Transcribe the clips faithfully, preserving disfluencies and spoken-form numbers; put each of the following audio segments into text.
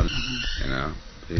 You know?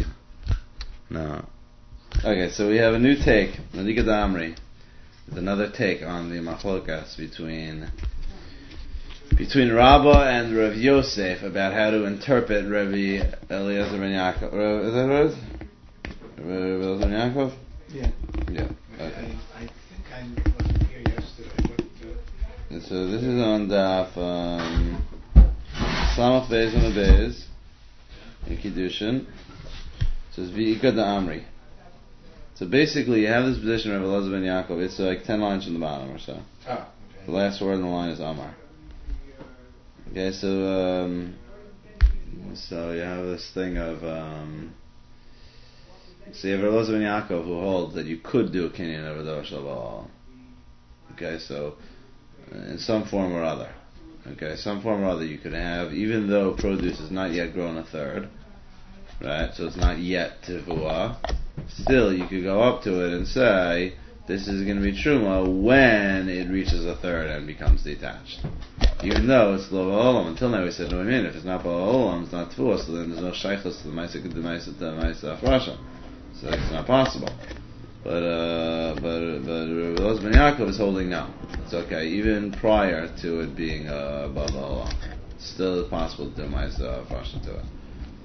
No. Okay, so we have a new take. Nadiga Damri. There's another take on the machlokas between between Rabbah and Rav Yosef about how to interpret Rabbi Eliezer ben Yaakov. Is that right? Rabbi Eliezer ben Yaakov? Yeah. Yeah. Okay. I, I think I wasn't here yesterday, but uh, so this is on Daf um, Samach Beis and Beis in Kiddushin. So it's V'ikad Amri. So basically, you have this position of Rabbi Eliezer ben Yaakov. It's like ten lines from the bottom or so. ah, okay. The last word in the line is Amar. Okay, so um, so you have this thing of um, so you have Rabbi Eliezer ben Yaakov who holds that you could do a kinyan of a davar shel ba'al. Okay, so in some form or other. Okay, some form or other you could have, even though produce is not yet grown a third, right? So it's not yet tivua. Still, you could go up to it and say, this is going to be truma when it reaches a third and becomes detached. Even though it's lo ba'olam. Until now we said, no, I mean, if it's not ba'olam, it's not tivua, so then there's no shaychus to the ma'aseh to the ma'aseh to the ma'aseh afrasha. So it's not possible. But, uh, but, but Rabbi Eliezer ben Yaakov is holding no. It's okay, even prior to it being uh, ba'olam. Still it's possible to do ma'aseh afrasha to it.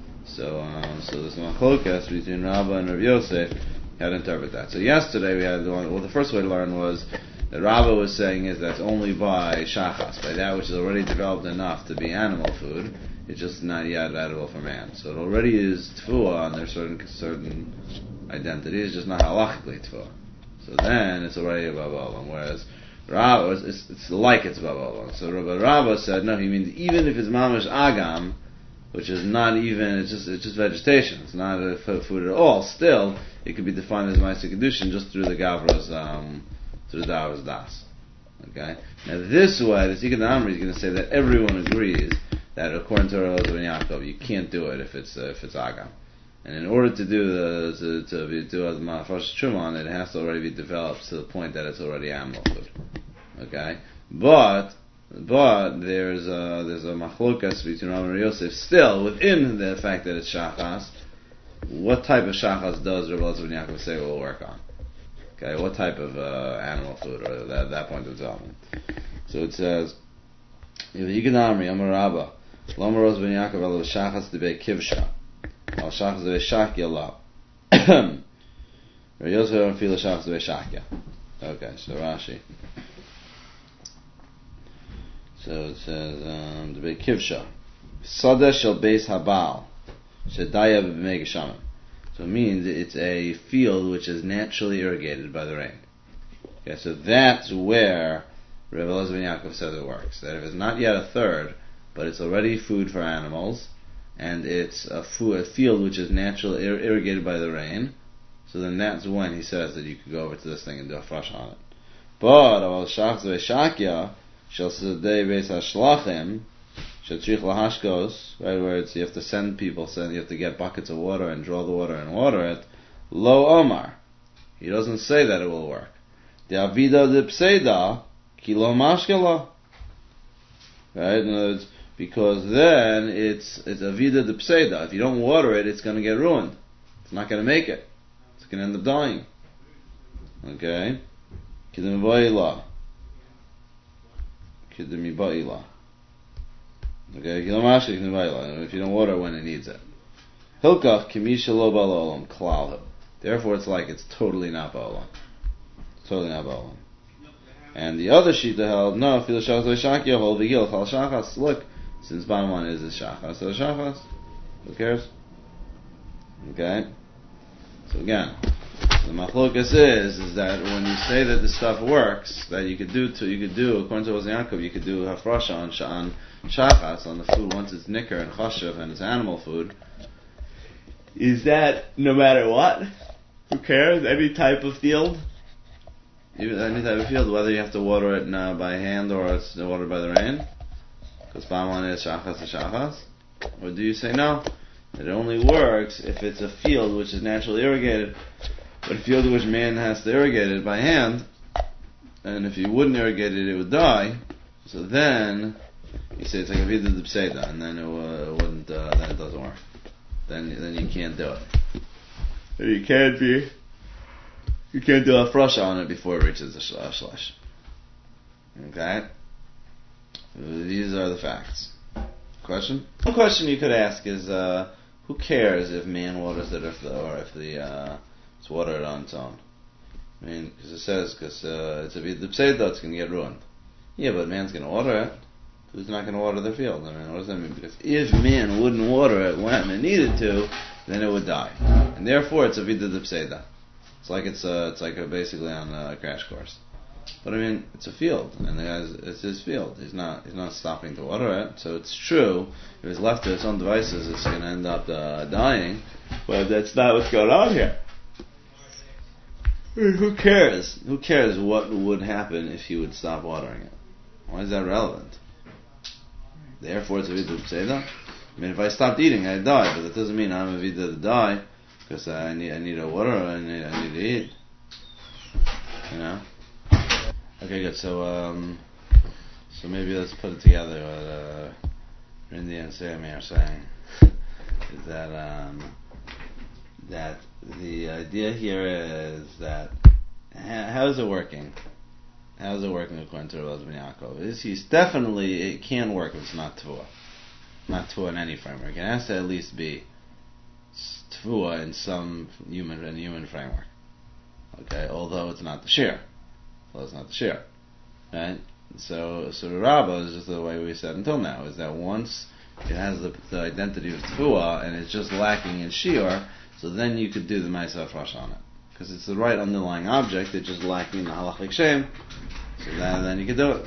So, um, so there's machlokas between Rabbah and Rav Yosef how to interpret that. So yesterday we had the one. Well, the first way to learn was that Rabbah was saying is that's only by shachas, by that which is already developed enough to be animal food. It's just not yet edible for man. So it already is tefua, and there's certain certain identities, just not halachically tefua. So then it's already above olam. Whereas Rabbah, it's, it's like it's above olam. So Rabbi Rabbah said no. He means even if it's mamash agam, which is not even, it's just it's just vegetation. It's not a f- food at all. Still, it could be defined as ma'aseh kedushin just through the gavra's, um, through the gavra's das. Okay. Now this way, the Sikh Amri is going to say that everyone agrees that according to Rav Eliezer ben Yaakov, you can't do it if it's uh, if it's agam. And in order to do the to to be, do a ma'afresh truma, it has to already be developed to the point that it's already animal food. Okay, but. But there's a, there's a machlokas between Rav and Yosef still within the fact that it's shachas. What type of shachas does Rabbi Eliezer ben Yaakov say will work on? Okay, what type of uh, animal food or that that point of development? So it says, "Yigadamri Amar Rabba, Lama Eliezer ben Yaakov elu shachas debei kivsha, al shachas debei shakya la." Rabbi Yosef don't feel shachas debei shakya. Okay, so Rashi. So it says, um, the Beit Kivsha, Sada shel Beis Habal, Shedaya b'mei geshamim. So it means it's a field which is naturally irrigated by the rain. Okay, so that's where Rabbi Eliezer ben Yaakov says it works. That if it's not yet a third, but it's already food for animals, and it's a, food, a field which is naturally ir- irrigated by the rain, so then that's when he says that you could go over to this thing and do a fresh on it. But Aval Shach Zvei Shakya, Shel Sedei Beis Hashlachim, Shel Trich Lahashkos, right, where it's you have to send people, send you have to get buckets of water and draw the water and water it. Lo Omar, he doesn't say that it will work. The Avida de Pseida, Kilo Mashkela, right? In other words, because then it's it's Avida de Pseida. If you don't water it, it's going to get ruined. It's not going to make it. It's going to end up dying. Okay, Kidim Vayla. Okay, if you don't water when it needs it. Hilkach kimisha lo ba'olam klal. Therefore, it's like it's totally not ba'olam. Totally not ba'olam. And the other shita held no. Fil shachas v'shakya hold v'gil chal shachas. Look, since bottom one is the shachas, so shachas. Who cares? Okay. So again. The machlokas is is that when you say that this stuff works, that you could do to you could do according to Yaakov, you could do hafrasha on on shachas on the food once it's nicker and chashav and it's animal food. Is that no matter what? Who cares? Any type of field, even any type of field, whether you have to water it uh, by hand or it's watered by the rain, because bottom is shachas to shachas, or do you say no? It only works if it's a field which is naturally irrigated. But a field in which man has to irrigate it by hand, and if you wouldn't irrigate it, it would die. So then you say it's like a vida de pseida, and then it, uh, wouldn't. Uh, then it doesn't work. then then you can't do it. And you can't be, you can't do a frusha on it before it reaches the shlesh. Okay? These are the facts. Question? One question you could ask is, uh, who cares if man waters it, if the, or if the uh, it's watered on its own? I mean, because it says, because uh, it's a the pseida, it's going to get ruined. Yeah, but man's going to water it. Who's not going to water the field? I mean, what does that mean? Because if man wouldn't water it when it needed to, then it would die, and therefore it's a vida de pseida. It's like it's uh, it's like a, basically on a crash course. But I mean, it's a field, and the guy's, it's his field. He's not he's not stopping to water it. So it's true. If it's left to its own devices, it's going to end up uh, dying. But that's not what's going on here. Who cares? Who cares what would happen if he would stop watering it? Why is that relevant? Therefore, it's a vida pseida. I mean, if I stopped eating, I'd die, but that doesn't mean I'm a vida to die because I need I need a water, I need I need to eat. You know. Okay, good. So, um, so maybe let's put it together. What uh, Rindy and Sammy are saying is that um, that the idea here is that how is it working? How is it working according to Rabbi Ben Yaakov? Is he's definitely it can work if it's not tefua, not tefua in any framework. It has to at least be tefua in some human in human framework. Okay, although it's not the shear, although it's not the shear, right? So, so the Rabbah is just the way we said until now is that once it has the, the identity of tefua and it's just lacking in shear, so then you could do the ma'aseh hafrasha on it. Because it's the right underlying object, it's just lacking the halachic shem, so then, then you can do it.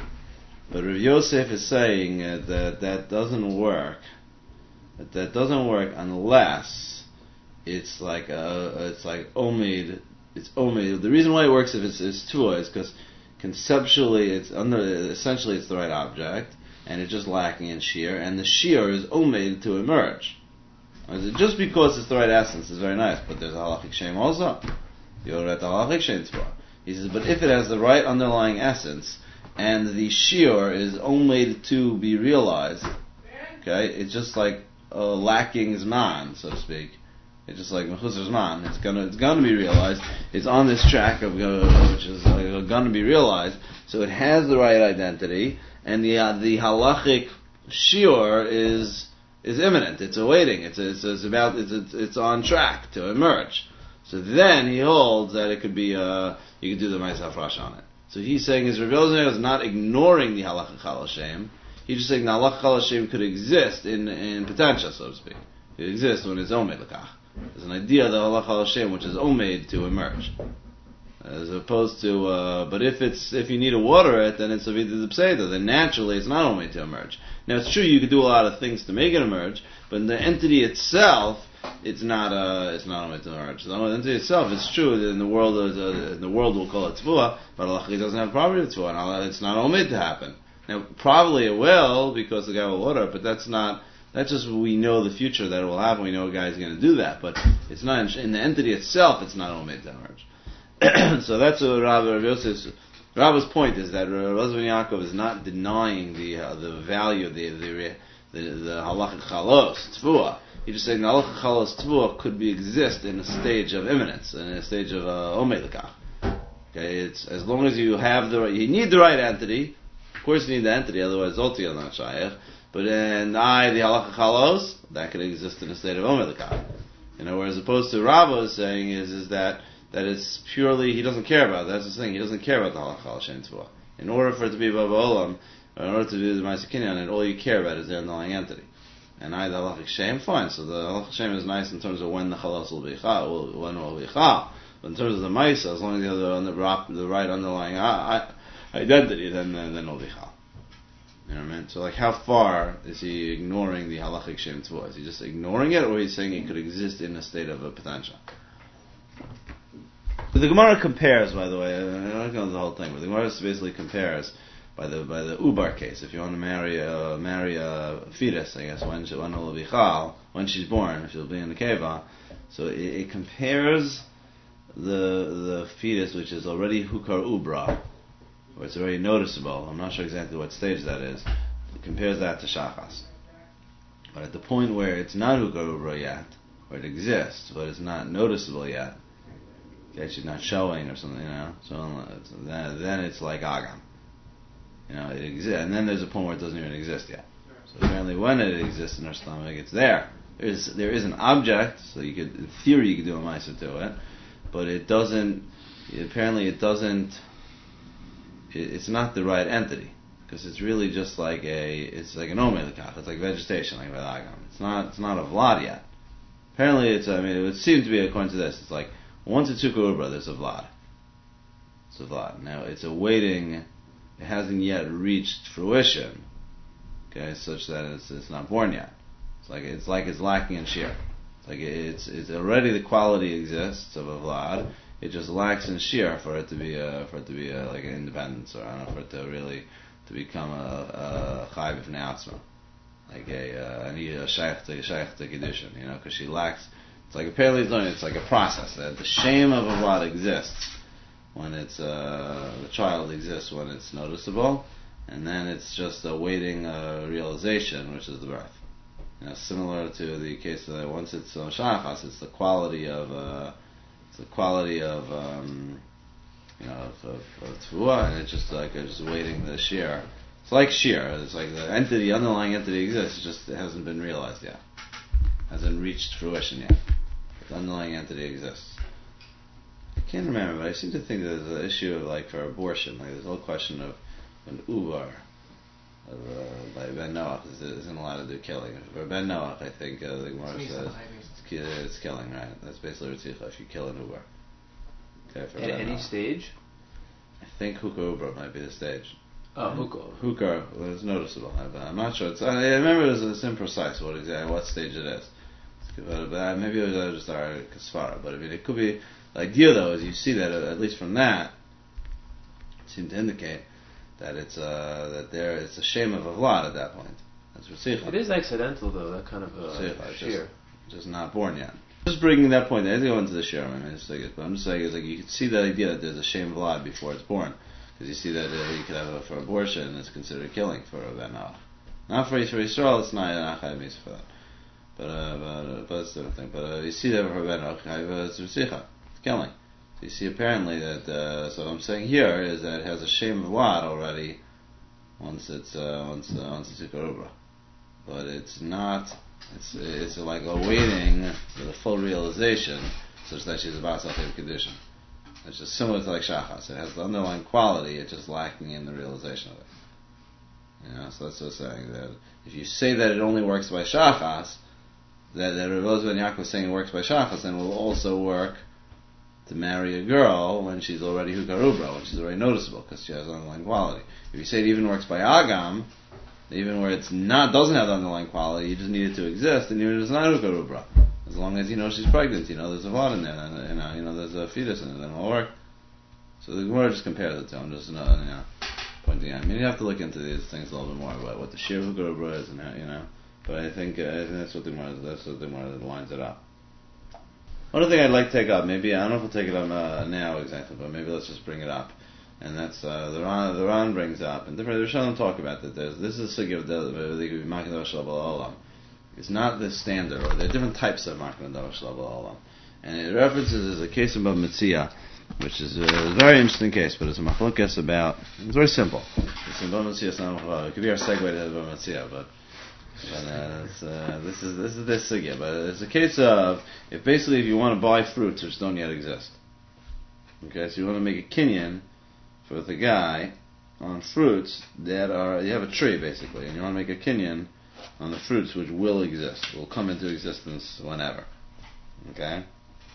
But Rav Yosef is saying uh, that that doesn't work. That that doesn't work unless it's like a, it's like omid. It's omid. The reason why it works if it's, it's tua is because conceptually it's under. Essentially, it's the right object, and it's just lacking in shear, and the shear is omid to emerge. Just because it's the right essence is very nice, but there's a halachic shem also. You're at the halachic shem tefua. He says, but if it has the right underlying essence and the shear is only to be realized, okay, it's just like uh, lacking zman, so to speak. It's just like mechusar zman. It's gonna it's gonna be realized. It's on this track of uh, which is uh, gonna be realized. So it has the right identity, and the uh, the halachic shear is. is imminent. It's awaiting. It's it's, it's about it's, it's it's on track to emerge. So then he holds that it could be uh you could do the ma'aseh hafrasha on it. So he's saying his Rav Yosef is not ignoring the halacha chal hashem. He's just saying the halacha chal hashem could exist in in potential, so to speak. It exists when it's omed lekach. There's an idea of the halacha chal hashem which is omed to emerge, as opposed to. Uh, but if it's if you need to water it, then it's a vida de pseida. Then naturally it's not omed to emerge. Now it's true you could do a lot of things to make it emerge, but in the entity itself, it's not uh, it's not omed to emerge. The entity itself, it's true that in the world of the, in the world we'll call it tefua, but halacha doesn't have property of tefua, and it's not omed to happen. Now probably it will because the guy will water it, but that's not. That's just we know the future that it will happen. We know a guy's going to do that, but it's not in, in the entity itself. It's not omed to emerge. So that's what Rabbi Rav Yosef's. Rabbi's point is that Rabbi Ben Yaakov is not denying the uh, the value of the the the, the halachic chalos tefua. He's just saying the halachic chalos tefua could be exist in a stage of imminence, in a stage of omed lekach. Okay, it's as long as you have the you need the right entity. Of course, you need the entity, otherwise zoti is not shayach. But and I the halachic chalos that could exist in a state of omed lekach. You know, whereas opposed to Rabbi is saying is is that. That it's purely, he doesn't care about it. That's the thing, he doesn't care about the halacha chal hashem tefua. In order for it to be baba olam, or in order to do the ma'aseh kinyan, and all you care about is the underlying entity. And I, the halachic shem, fine. So the halachic shem is nice in terms of when the chalos will be chal, when it will be chal. But in terms of the ma'aseh, as long as you have the, the right underlying identity, then then it'll be chal. You know what I mean? So like, how far is he ignoring the halachic shem tefua? Is he just ignoring it, or is he saying it could exist in a state of a potential? But the Gemara compares, by the way, I'm not going to go the whole thing, but the Gemara basically compares by the by the ubar case. If you want to marry a, marry a fetus, I guess, when she, when it will be chal, when she's born, if she'll be in the keva, so it, it compares the the fetus which is already hukar ubra, or it's already noticeable. I'm not sure exactly what stage that is. It compares that to shachas. But at the point where it's not Hukarubra yet, or it exists, but it's not noticeable yet, okay, she's not showing or something, you know, so then, then it's like Agam. You know, it exists, and then there's a point where it doesn't even exist yet. So apparently when it exists in her stomach, it's there. There's, there is an object, so you could, in theory, you could do a Maisa to it, but it doesn't, apparently it doesn't, it, it's not the right entity. Because it's really just like a, it's like an omelekach. It's like vegetation, like velagam. It's not, it's not a vlad yet. Apparently, it's. I mean, it would seem to be according to this. It's like once it's Hukarubra, there's a vlad. It's a vlad. Now it's awaiting. It hasn't yet reached fruition. Okay, such that it's it's not born yet. It's like it's like it's lacking in shear. It's like it's it's already the quality exists of a vlad. It just lacks in shear for it to be a, for it to be a, like an independence, or I don't know, for it to really. To become a chai b'fnei atzma, like a uh, a shaykh to a shaykh to kedushin, you know, because she lacks. It's like apparently it's, it's like a process that the shame of a vlad exists when it's uh, the child exists when it's noticeable, and then it's just awaiting a realization, which is the birth. You know, similar to the case that once it's uh, shachas, it's the quality of uh, it's the quality of. Um, You know, of, of, of tefua, and it's just like it's just waiting the shear. It's like shear. It's like the entity, the underlying entity exists. It's just it hasn't been realized yet, hasn't reached fruition yet. But the underlying entity exists. I can't remember, but I seem to think there's an issue of like for abortion. Like there's a whole question of an uvar of uh, by Ben Noach isn't allowed to do killing. For Ben Noach, I think uh, the Gemara says it's, it's killing, right? That's basically ritzicha if you kill an uvar. Okay, At any now. stage? I think Hukah Ubra might be the stage. Oh, Hukah. Hukah was noticeable. I'm not sure. It's, I remember it was it's imprecise what exactly what stage it is. But, but maybe it was just our kasvara. But I mean, it could be. The idea though is you see that at least from that, it seemed to indicate that it's uh, that there it's a shame of a vlad at that point. That's Ritzicha. It is accidental though, that kind of uh, shear. Just, just not born yet. Just bringing that point, I didn't go into the share, I mean, but I'm just saying, it's like you can see that idea that there's a shame vlad before it's born, because you see that uh, you could have a, for abortion, it's considered killing for a ben Noach. Not for for Yisrael, it's not an achai mis for that, but uh, but, uh, but it's a different thing. But uh, you see that for ben Noach, it's ritzicha, it's killing. So you see apparently that. Uh, so what I'm saying here is that it has a shame vlad already once it's uh, once uh, once it's Hukarubra, but it's not. It's it's like awaiting for the full realization, such that she's about something of condition. It's just similar to like shachas. It has the underlying quality. It's just lacking in the realization of it. You know, so that's what I'm saying. That if you say that it only works by shachas, that that Rav Elazar ben Yaakov is saying it works by shachas, then it will also work to marry a girl when she's already hukarubra, when she's already noticeable because she has underlying quality. If you say it even works by agam. Even where it's not doesn't have the underlying quality, you just need it to exist, and even if it's not Hukarubra, as long as you know she's pregnant, you know there's a vlad in there, and you know, you know there's a fetus in it, then it'll work. So the Gemara just compares the two. I'm just you know, you know pointing out. I mean, you have to look into these things a little bit more about what the sheer Hukarubra is, and how, you know. But I think uh, I think that's what the Gemara that's what the Gemara lines it up. One other thing I'd like to take up, maybe I don't know if we'll take it up uh, now exactly, but maybe let's just bring it up. And that's uh, the Ran. The Ran brings up, and different. The Rishonim talk about that. There's this is a sugya of the Makan Davar Olam. It's not the standard, or there are different types of Makan Davar Olam, and it references as a case of Bava Metzia, which is a very interesting case, but it's a machlokes about. It's very simple. It's in Bava Metzia. It's not, it could be our segue to Bava Metzia, but. But uh, it's, uh, this is this is this sugya, but it's a case of if basically if you want to buy fruits which don't yet exist, okay, so you want to make a kinyan with a guy on fruits that are, you have a tree basically, and you want to make a kinyan on the fruits which will exist, will come into existence whenever. Okay?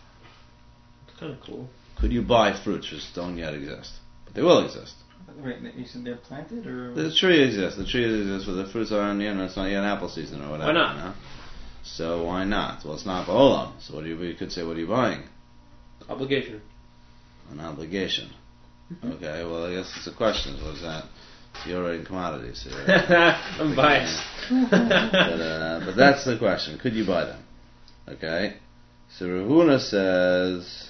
It's kind of cool. Could you buy fruits which don't yet exist? But they will exist. Wait, you said they're planted or? The tree exists. The tree exists, but the fruits aren't, you know, it's not yet apple season or whatever. Why not? You know? So why not? Well, it's not ba'olam. So what do you, you could say, what are you buying? Obligation. An obligation. Okay, well, I guess it's a question. What is that? You're already in commodities. So I'm biased. but, uh, but that's the question. Could you buy them? Okay. So Rav Huna says.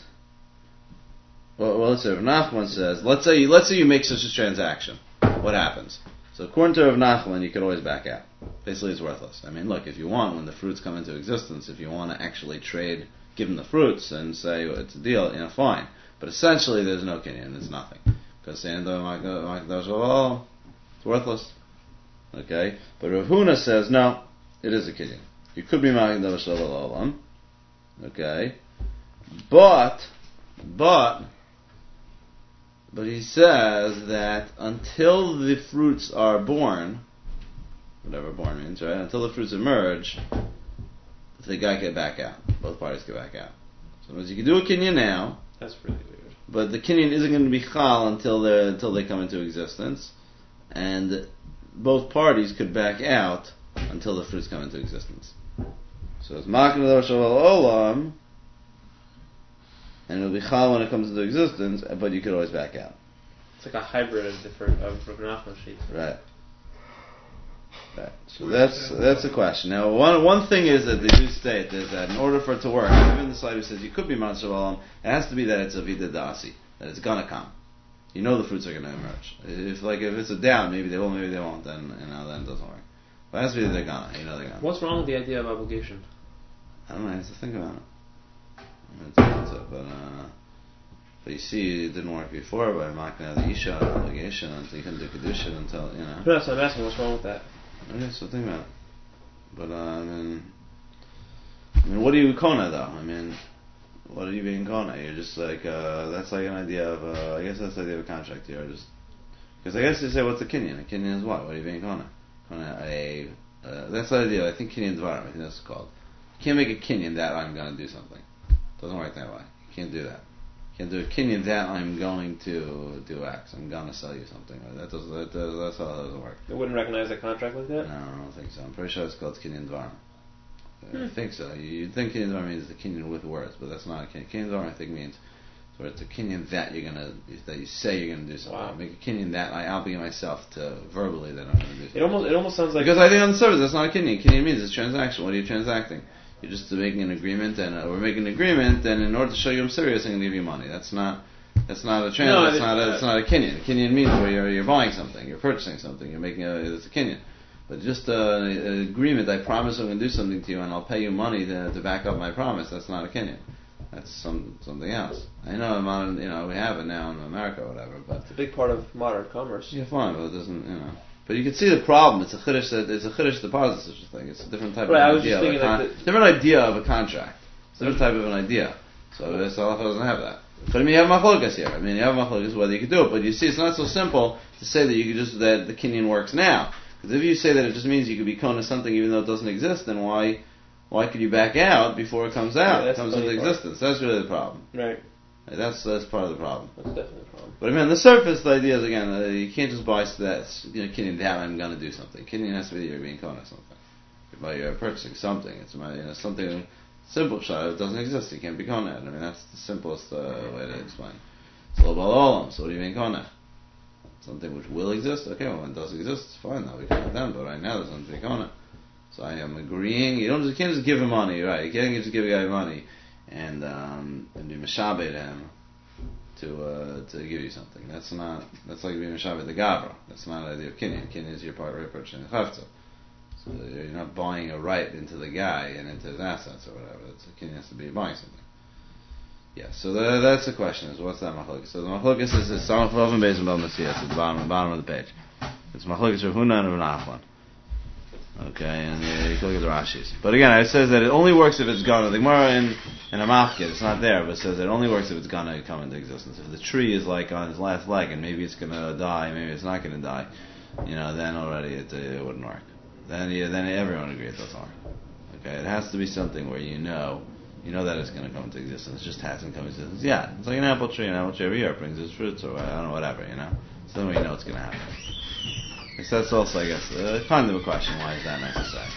Well, well, let's say Rav Nachman says. Let's say you, let's say you make such a transaction. What happens? So according to Rav Nachman, you could always back out. Basically, it's worthless. I mean, look, if you want, when the fruits come into existence, if you want to actually trade, give them the fruits and say well, it's a deal, you know, fine. But essentially, there's no kinyan, there's nothing. Because saying it's worthless. Okay? But Rav Huna says, no, it is a kinyan. You could be Magdav Shalal Olam. Okay? But, but, but he says that until the fruits are born, whatever born means, right? Until the fruits emerge, the guy can back out. Both parties can back out. So in other words, you can do a kinyan now. That's really weird. But the kinyan isn't going to be chal until they until they come into existence, and both parties could back out until the fruits come into existence. So it's makna shaval olam, and it'll be chal when it comes into existence, but you could always back out. It's like a hybrid of different of Rav Nachman sheets. Right. Right. So that's that's the question. Now, one one thing is that they do state is that in order for it to work, even the side who says you could be Matzah Olam, it has to be that it's a Vida Dasi, that it's gonna come. You know the fruits are gonna emerge. If like if it's a doubt, maybe they will, maybe they won't, then you know then it doesn't work. But it has to be that they're gonna. You know they're gonna. What's wrong with the idea of obligation? I don't know. I have to think about it. It's, it's a, but uh, but you see, it didn't work before by Makna the Isha obligation until you can do Kedushin until you know. That's what I'm asking. What's wrong with that? Okay, so think about it. But, uh, I mean, I mean, what are you Kona though? I mean, what are you being Kona? You're just like, uh, that's like an idea of, uh, I guess that's the idea of a contract here. Just, because I guess you say, what's a Kinyan? A Kinyan is what? What are you being Kona? Kona, a, uh, that's the idea. I think Kinyan Dvarim, I think that's called. You can't make a Kinyan that I'm going to do something. It doesn't work that way. You can't do that. You can't do a Kinyan that I'm going to do X. I'm going to sell you something. That does, that does, that's how it doesn't work. They wouldn't recognize a contract like that? No, I don't think so. I'm pretty sure it's called Kinyan Dvarim. Hmm. I think so. You'd think Kinyan Dvarim means the Kinyan with words, but that's not a Kinyan. Kinyan Dvarim I think means where it's a Kinyan that you're gonna, that you say you're gonna do something. Wow. Make a Kinyan that I obligate myself to verbally that I'm gonna do something. It almost, it almost sounds like... Because I think on the surface that's not a Kinyan. Kinyan means it's transaction. What are you transacting? You're just making an agreement, and uh, we're making an agreement, and in order to show you I'm serious, I'm gonna give you money. That's not... That's not a trans. No, that's it, not. A, uh, it's not a kinyan. Kinyan means where you're, you're buying something, you're purchasing something, you're making a. It's a kinyan. But just uh, an agreement. I promise I'm going to do something to you, and I'll pay you money to, to back up my promise. That's not a kinyan. That's some something else. I know I'm on. You know we have it now in America or whatever. But it's a big part of modern commerce. Yeah, fine, but it doesn't. You know. But you can see the problem. It's a chiddush that it's a chiddush to deposit such a thing. It's a different type right, of I was idea. Just thinking con- like the, different idea of a contract. It's a different type of an idea. So this halacha doesn't have that. But I mean, you have machlokas here. I mean, you have machlokas whether you could do it. But you see, it's not so simple to say that you could just that the kinyan works now. Because if you say that it just means you could be kona something even though it doesn't exist, then why why could you back out before it comes out? Yeah, it comes into part. existence. That's really the problem. Right. Like, that's that's part of the problem. That's definitely a problem. But I mean, on the surface, the idea is again, uh, you can't just buy that. You know, kinyan that I'm going to do something. Kinyan has to be that you're being kona something. You're, by, you're purchasing something. It's you know something. Simple shot, it doesn't exist, you can't be koneh. I mean, that's the simplest uh, way to explain. It's lo bal olam, so what do you mean koneh? Something which will exist? Okay, well, when it does exist, it's fine, that'll be koneh then, but right now there's nothing to be koneh. So I am agreeing, you don't just, you can't just give him money, right? You can't just give a guy money and, um, and be meshabed him to uh, to give you something. That's not, that's like being meshabed the gavra. That's not the idea of kinyan. Kinyan is your part right purchasing the chavtza. So you're not buying a right into the guy and into his assets or whatever. It's a kinyan has to be buying something. Yeah, so the, that's the question: is what's that machlokes? So the machlokes is is samach vav and beis and bal masiyas at the bottom, the bottom of the page. It's machlokes Rav Huna and Rav Nachman. Okay, and uh, you can look at the Rashis. But again, it says that it only works if it's gonna. The Gemara in in a machkid, it's not there, but it says that it only works if it's gonna come into existence. If the tree is like on its last leg and maybe it's gonna die, maybe it's not gonna die, you know, then already it, it wouldn't work. Then yeah, then everyone agrees it doesn't work. Okay, it has to be something where you know, you know that it's going to come into existence. It just hasn't come into existence. Yeah, it's like an apple tree. An apple tree every year brings its fruits, or I don't know, whatever. You know, so then we know it's going to happen. So that's also, I guess, uh, kind of a question. Why is that necessary?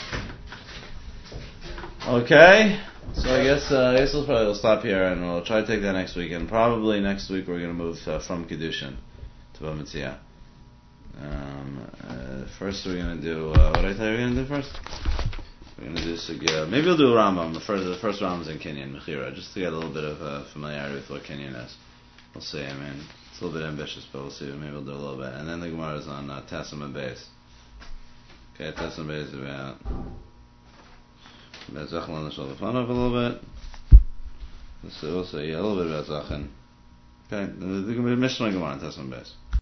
Okay, so I guess uh, I guess we'll probably we'll stop here and we'll try to take that next week. And probably next week we're going to move uh, from Kedushin to Bava Metzia. Um, uh, first we're going to do, uh, what did I tell you we're going to do first? We're going to do Sugya. Maybe we'll do Rambam. The first, the first Rambam is in Kinyan, Mechira, just to get a little bit of uh, familiarity with what Kinyan is. We'll see. I mean, it's It's a little bit ambitious, but we'll see. Maybe we'll do a little bit. And then the Gemara is on uh, Testament base. Okay, Testament base is about about Zachan on the Shul Lefanov a little bit. We'll see, we'll see. Yeah, a little bit about Zachan. Okay, the Mishnah Gemara on Testament base.